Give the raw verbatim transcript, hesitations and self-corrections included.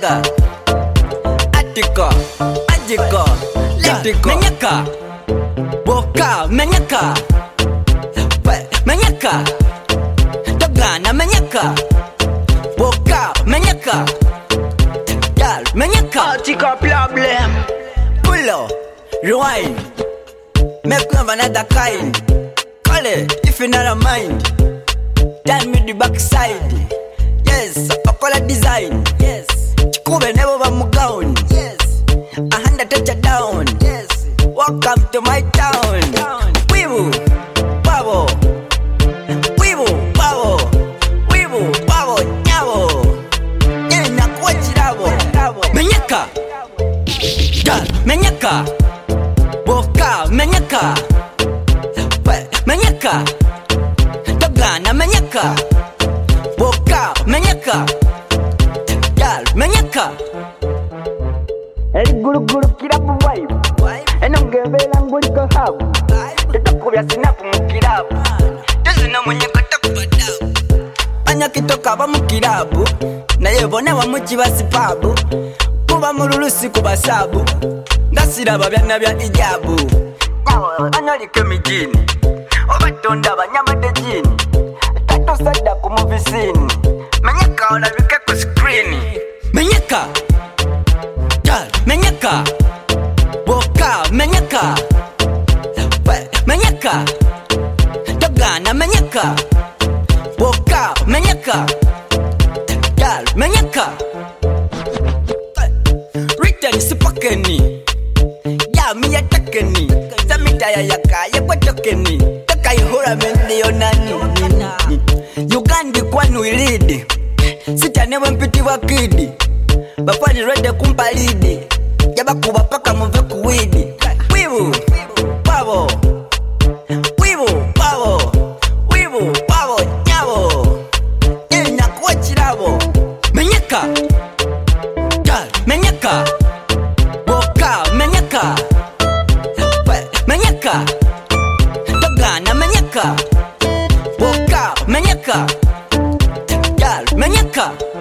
Gaga, Atiko, Ajiko, Letiko, Menyaka, Boka, Menyaka, Menyaka, Dogana, Menyaka, Boka, Menyaka, Gal, Menyaka, Atiko problem, Pulo, Rewind, make love another kind. Call it if you not a mind. Tell me the backside. Yes, I call it design. Yes, Chikube never va mugaun. Yes, a hand a touch down. Yes, welcome to my town. Wibu, babo, wibu, babo, wibu, babo, nyabo. Nyena kwa chirabo. Menyaka, gal, menyaka, boka, menyaka, menyaka, dogana, menyaka. Boka, menyaka, gal, menyaka. El guru guru kirabu vibe. Enongevela ngulika habu. Tetakubya sinapu mukirabu. Tezina munyaka takubadabu. Anya kitoka ba mukirabu. Naye bona wa mukibasi pabu. Kuba mululusi kubasabu. Ngasiraba byana bya ijabu. Anyalike mijini. Obatonda banyamade jini. Sada ku movie scene. Menyaka olabike ku screen. Menyaka, gal, menyaka, boka, menyaka, menyaka, dogana, menyaka, boka, menyaka, gal, menyaka. Return sipakeni, ya mi yatakeni, samita ya yaka ya kwa tokeni, takai hora mende yonani. Ugandi kwanu ilidi Sita newe mpiti wa kidi Bafani rede kumpalidi Jaba kuba paka muve kuwidi Wibu, babo Wibu, babo Wibu, babo, nyabo Nyena kwa chirabo Menyaka, gal, menyaka, boka, menyaka, menyaka, dogana, menyaka, boka, menyaka, gal, menyaka.